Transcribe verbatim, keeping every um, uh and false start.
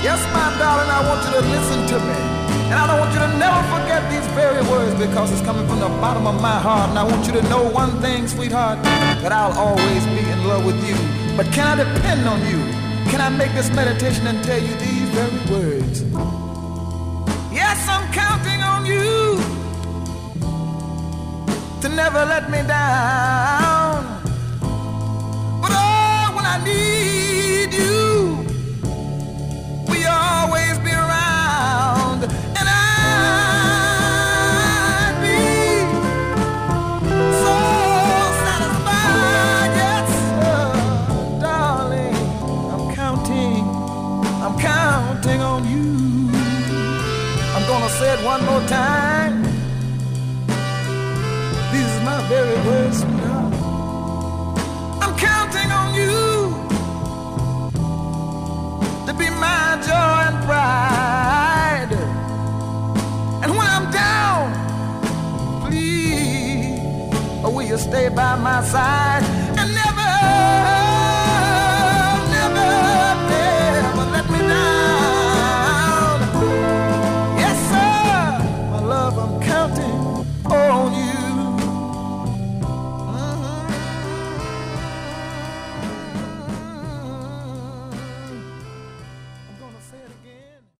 Yes, my darling, I want you to listen to me. And I don't want you to never forget these very words because it's coming from the bottom of my heart. And I want you to know one thing, sweetheart, that I'll always be in love with you. But can I depend on you? Can I make this meditation and tell you these very words? Yes, I'm counting on you to never let me down. But oh, when I need you, will you always be around? And I'd be so satisfied. Yes, sir, darling, I'm counting, I'm counting on you. I'm gonna say it one more time. These are my very words, sweetheart. I'm counting on you to be my joy and pride. And when I'm down, please, or will you stay by my side and never